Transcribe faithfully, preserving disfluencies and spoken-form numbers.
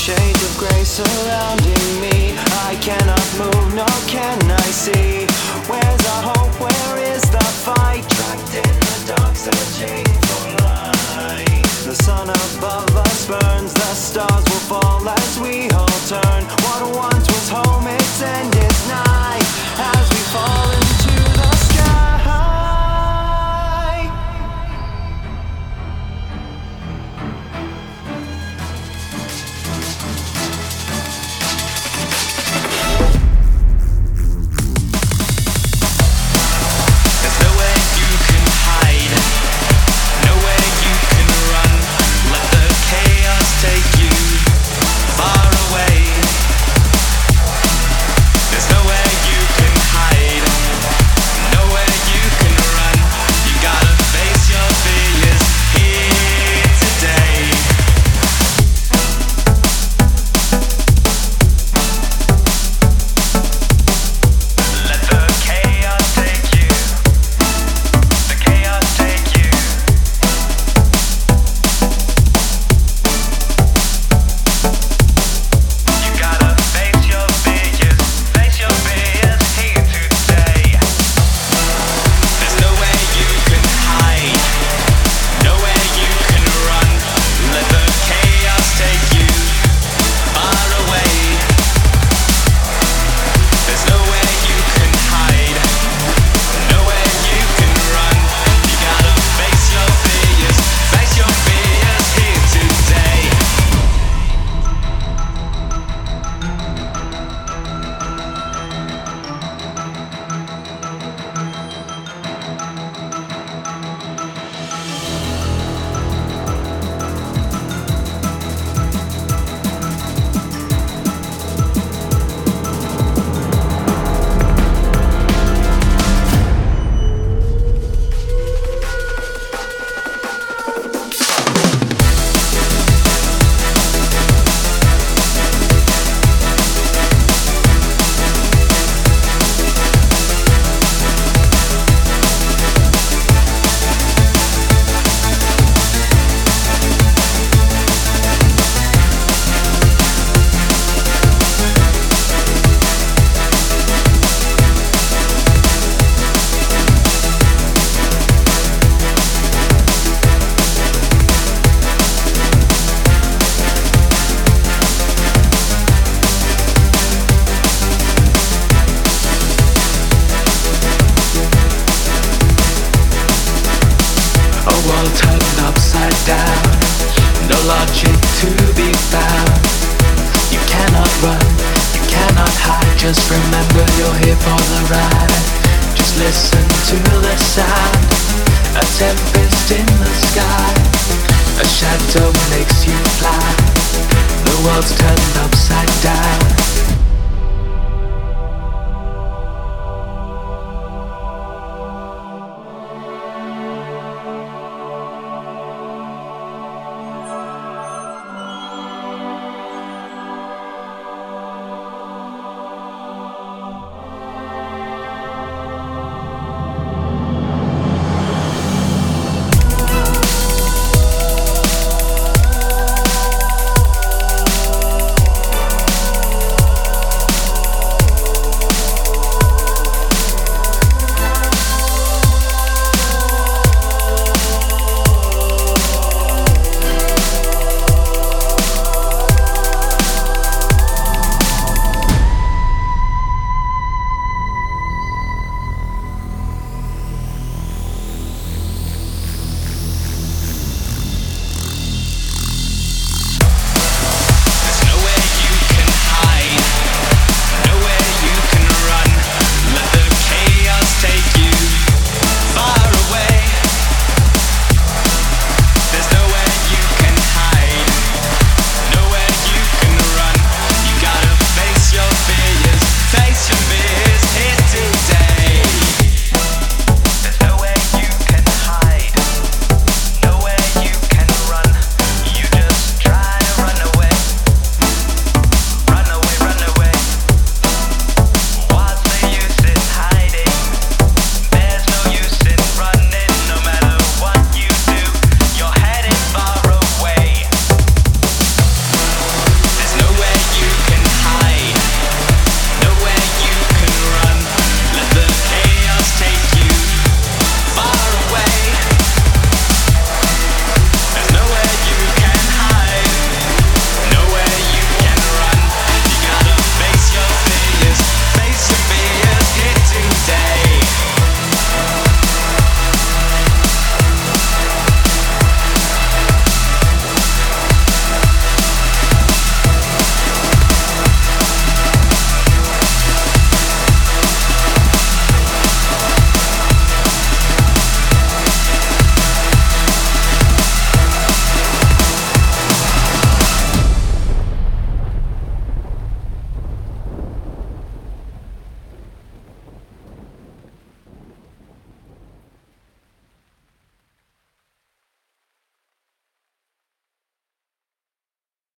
shades of grey surrounding me. I cannot move, nor can I see. Where's our hope, where is the fight? Trapped in the dark, searching for light. The sun above us burns, the stars will fall as we all turn. What once was home, its end is nigh, as we fall into the sky. Just remember you're here for the ride. Just listen to the sound. A tempest in the sky. A shadow makes you fly. The world's turned